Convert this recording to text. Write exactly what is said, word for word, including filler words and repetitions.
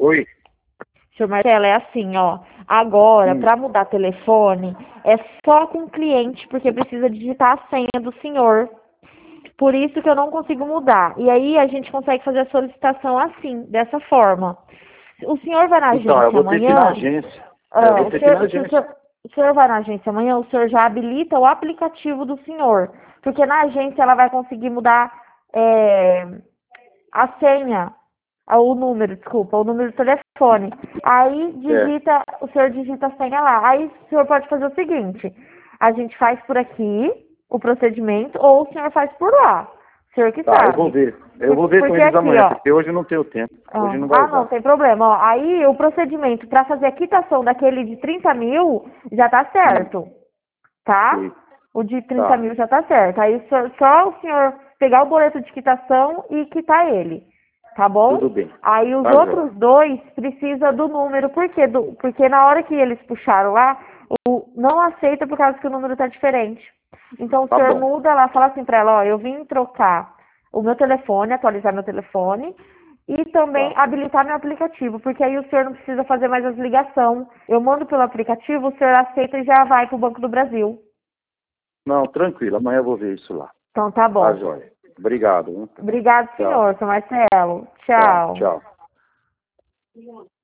Oi. Senhor Marcelo, é assim, ó. Agora, Hum. para mudar telefone, é só com o cliente, porque precisa digitar a senha do senhor. Por isso que eu não consigo mudar. E aí a gente consegue fazer a solicitação assim, dessa forma. O senhor vai na Então, eu agência vou ter que ir na amanhã? agência. É, É, eu vou o ter que ir na senhor, se o agência. senhor, o senhor vai na agência amanhã, o senhor já habilita o aplicativo do senhor. Porque na agência ela vai conseguir mudar é, a senha, ah, o número, desculpa, o número do telefone. Aí É. digita, o senhor digita a senha lá. Aí o senhor pode fazer o seguinte, a gente faz por aqui o procedimento, ou o senhor faz por lá. O senhor que Tá, eu vou sabe. ver. Eu vou Porque, ver com porque eles aqui, amanhã, ó. porque hoje eu não tenho tempo. Ah, Hoje não vai ah, não, dar. tem problema. Ó, aí o procedimento para fazer a quitação daquele de trinta mil já tá Hum, certo, tá? sim. O de trinta Tá, mil já tá certo. Aí só, só o senhor pegar o boleto de quitação e quitar ele, tá bom? tudo bem. Aí os Tá, Joia. outros dois precisa do número, por quê? Do, porque na hora que eles puxaram lá, o, não aceita por causa que o número tá diferente. Então o Tá senhor bom. muda lá, fala assim pra ela, ó, eu vim trocar o meu telefone, atualizar meu telefone e também Tá. habilitar meu aplicativo, porque aí o senhor não precisa fazer mais as ligações. Eu mando pelo aplicativo, o senhor aceita e já vai pro Banco do Brasil. Não, tranquilo. Amanhã eu vou ver isso lá. Então tá Tá, bom. Joia. Obrigado. Hein? Obrigado, Tchau. senhor, seu Marcelo. Tá, Tchau. tchau.